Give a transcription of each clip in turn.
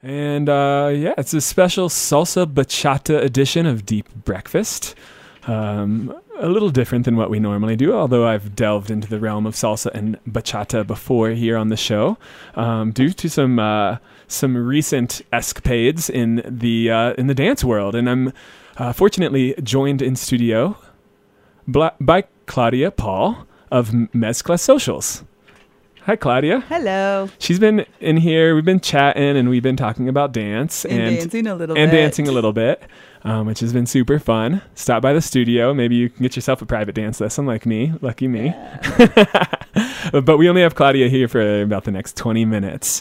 And yeah, it's a special salsa bachata edition of Deep Breakfast. A little different than what we normally do, although I've delved into the realm of salsa and bachata before here on the show, due to some recent escapades in the dance world. And I'm fortunately joined in studio by Claudia Paul of Mezcla Socials. Hi, Claudia. Hello. She's been in here. We've been chatting and we've been talking about dance and dancing a little bit, which has been super fun. Stop by the studio. Maybe you can get yourself a private dance lesson like me. Lucky me. Yeah. But we only have Claudia here for about the next 20 minutes.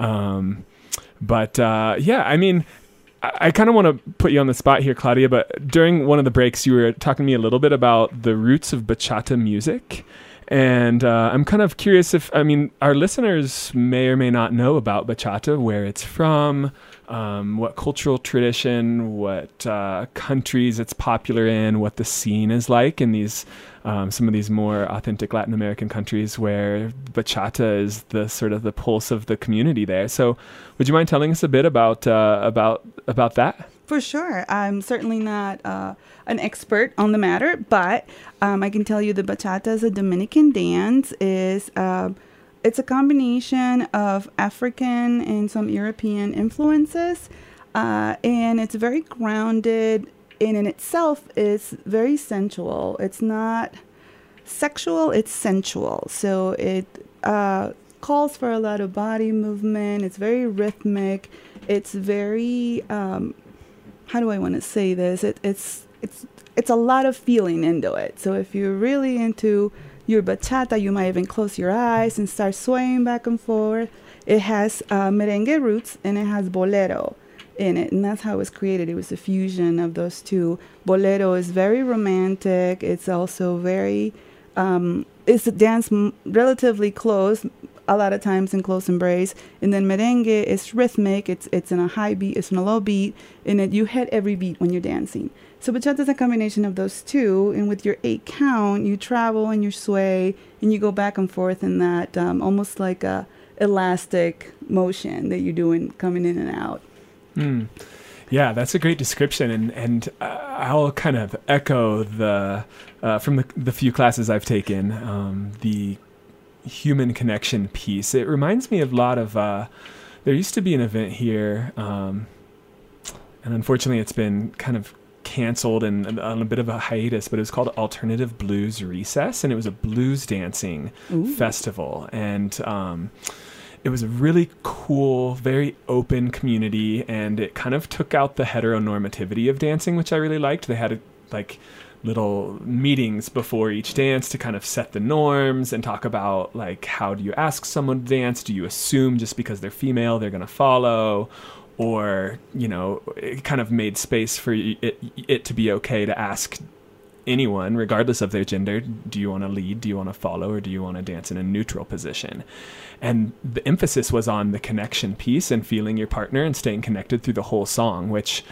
Yeah, I mean, I kind of want to put you on the spot here, Claudia, but during one of the breaks, you were talking to me a little bit about the roots of bachata music. And I'm kind of curious our listeners may or may not know about bachata, where it's from, what cultural tradition, what countries it's popular in, what the scene is like in these some of these more authentic Latin American countries where bachata is the sort of the pulse of the community there. So would you mind telling us a bit about that? For sure. I'm certainly not an expert on the matter, but I can tell you the bachata is a Dominican dance. It's a combination of African and some European influences, and it's very grounded, and in itself is very sensual. It's not sexual, it's sensual. So it calls for a lot of body movement. It's very rhythmic. It's very... how do I want to say this? It's a lot of feeling into it. So if you're really into your bachata, you might even close your eyes and start swaying back and forth. It has merengue roots and it has bolero in it, and that's how it was created. It was a fusion of those two. Bolero is very romantic. It's also very it's a dance relatively close, a lot of times in close embrace, and then merengue is rhythmic. It's in a high beat, it's in a low beat, and you hit every beat when you're dancing. So bachata is a combination of those two, and with your 8 count, you travel and you sway and you go back and forth in that almost like a elastic motion that you're doing coming in and out. Yeah, that's a great description, and I'll kind of echo the from the few classes I've taken, the human connection piece. It reminds me of a lot of there used to be an event here, and unfortunately it's been kind of canceled and on a bit of a hiatus, but it was called Alternative Blues Recess, and it was a blues dancing festival, and it was a really cool, very open community, and it kind of took out the heteronormativity of dancing, which I really liked. They had little meetings before each dance to kind of set the norms and talk about how do you ask someone to dance? Do you assume just because they're female they're going to follow? Or, it kind of made space for it to be okay to ask anyone, regardless of their gender, do you want to lead, do you want to follow, or do you want to dance in a neutral position? And the emphasis was on the connection piece and feeling your partner and staying connected through the whole song, which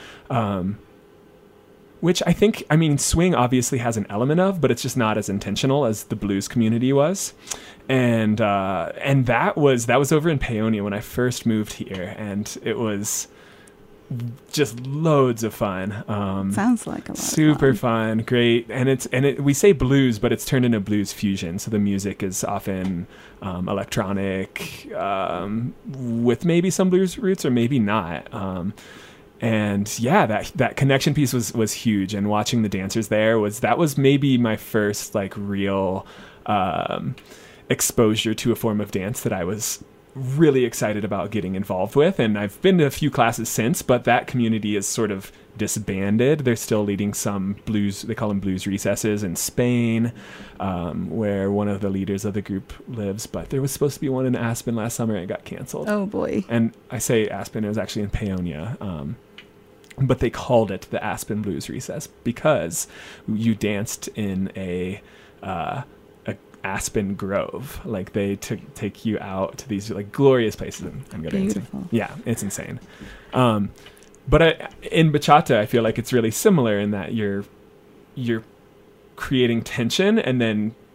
I think, swing obviously has an element of, but it's just not as intentional as the blues community was. And that was over in Paonia when I first moved here, and it was just loads of fun. Sounds like a lot super of fun. Great. And we say blues, but it's turned into blues fusion. So the music is often electronic, with maybe some blues roots or maybe not. And yeah, that connection piece was huge. And watching the dancers there was maybe my first real exposure to a form of dance that I was really excited about getting involved with. And I've been to a few classes since, but that community is sort of disbanded. They're still leading some blues, they call them blues recesses in Spain, where one of the leaders of the group lives, but there was supposed to be one in Aspen last summer and it got canceled. Oh boy. And I say Aspen, it was actually in Paonia. But they called it the Aspen Blues Recess because you danced in a Aspen Grove. They take you out to these glorious places and go dancing. Yeah, it's insane. But in bachata, I feel like it's really similar in that you're creating tension and then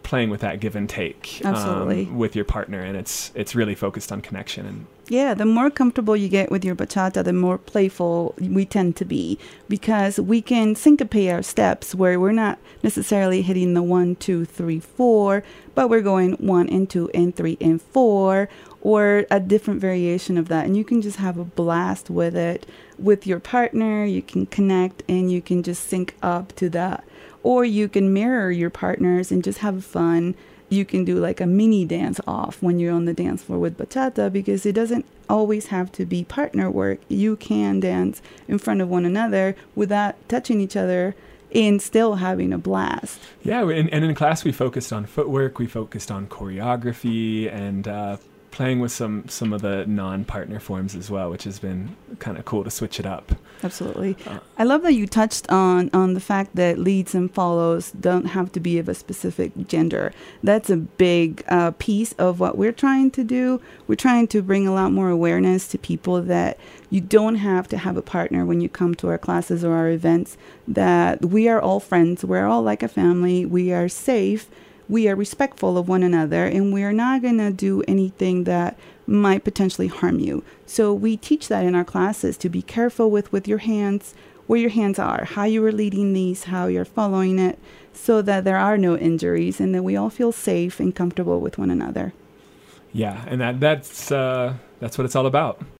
playing with that give and take Absolutely. with your partner, and it's really focused on connection. And Yeah, the more comfortable you get with your bachata, the more playful we tend to be, because we can syncopate our steps where we're not necessarily hitting the 1, 2, 3, 4, but we're going 1 and 2 and 3 and 4, or a different variation of that. And you can just have a blast with it with your partner. You can connect and you can just sync up to that. Or you can mirror your partners and just have fun. You can do like a mini dance off when you're on the dance floor with bachata, because it doesn't always have to be partner work. You can dance in front of one another without touching each other and still having a blast. yeah, and in class we focused on footwork, we focused on choreography, and playing with some of the non-partner forms as well, which has been kind of cool to switch it up. Absolutely. I love that you touched on the fact that leads and follows don't have to be of a specific gender. That's a big piece of what we're trying to do. We're trying to bring a lot more awareness to people that you don't have to have a partner when you come to our classes or our events, that we are all friends. We're all like a family. We are safe. We are respectful of one another, and we are not going to do anything that might potentially harm you. So we teach that in our classes, to be careful with your hands, where your hands are, how you are leading these, how you're following it, so that there are no injuries and that we all feel safe and comfortable with one another. Yeah, and that's what it's all about.